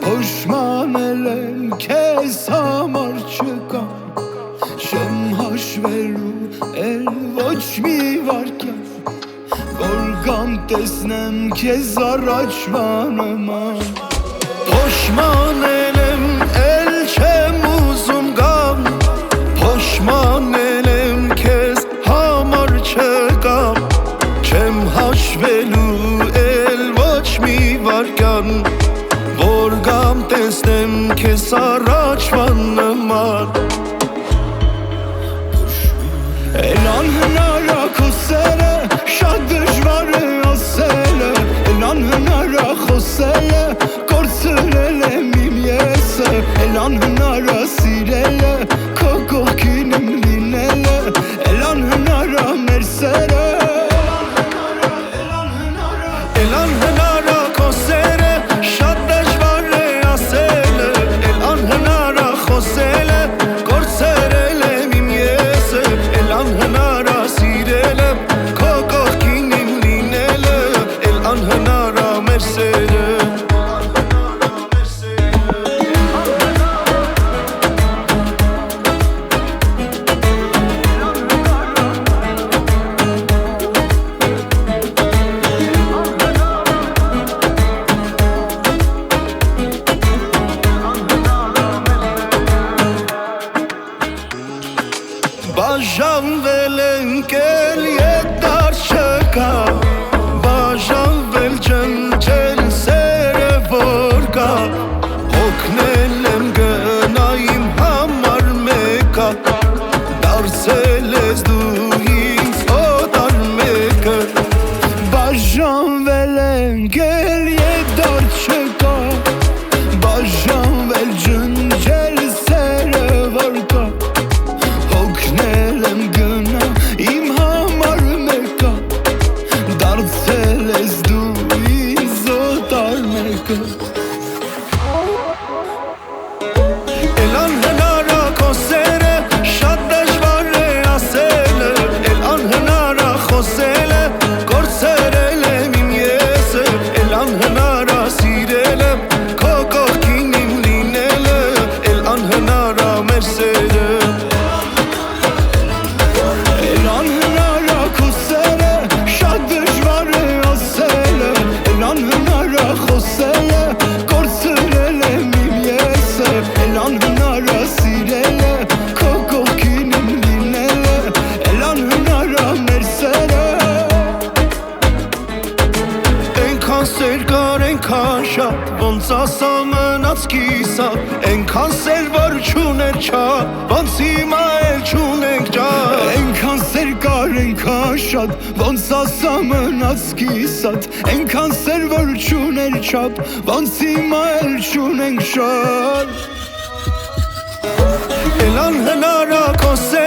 Փոշմանել քեզ համար չկա Չեմ հաշվելու էլ ոչ մի վարկյան Որ գամ տեսնեմ քեզ առաջվա նման Փոշմանել եմ էլ չեմ ուզում գամ Փոշմանել եմ քեզ համար չկամ Չեմ հաշվելու էլ ոչ մի վարկյան Որ գամ տեսնեմ քեզ առաջվա նման Էլ անհնար ա քո սերը շատ դժվար է ասելը Էլ անհնար ա խոսելը կորցրել եմ իմ եսը Էլ անհնար ա սիրելը քո կողքին իմ լինելը Էլ անհնար ա մեր սերը Էլ անհնար ա քո սերը շատ դժվար է ասելը Էլ անհնար ա խոսելը կորցրել եմ իմ եսը Էլ անհնար ա սիրելը քո կողքին իմ լինելը Էլ անհնար ա մեր սերը Բաժանվել ենք էլ ետար չկա Բաժանվել ջնջել սերը որ կա Հոգնել եմ գնա իմ համար մեկա Դարձել ես դու ինձ օտար մեկը Բաժանվել ենք էլ ետար չկա Բաժանվել ջնջել սերը որ կա Հոգնել եմ գնա իմ համար մեկա Դարձել ես դու ինձ օտար մեկը Էլ անհնար ա քո սերը շատ դժվար է ասելը Էլ անհնար ա խոսելը կորցրել եմ իմ եսը Էլ անհնար ա սիրելը քո կողքին իմ լինելը Էլ անհնար ա մեր սերը Էլ անհնար ա քո սերը շատ դժվար է ասելը Էլ անհնար ա խոսելը կորցրել եմ իմ եսը Էլ անհնար ա սիրելը քո կողքին իմ լինելը Էլ անհնար ա մեր սերը Էնքան սեր կար էնքան շատ ոնց ասամ մնաց կիսատ Էնքան սեր որ չուներ չափ ոնց հիմա էլ չունենք ջան Էնքան սեր կար էնքան շատ ոնց ասամ մնաց կիսատ Էնքան սեր որ չուներ չափ ոնց հիմա էլ չունենք շատ Էլ անհնար ա քո սերը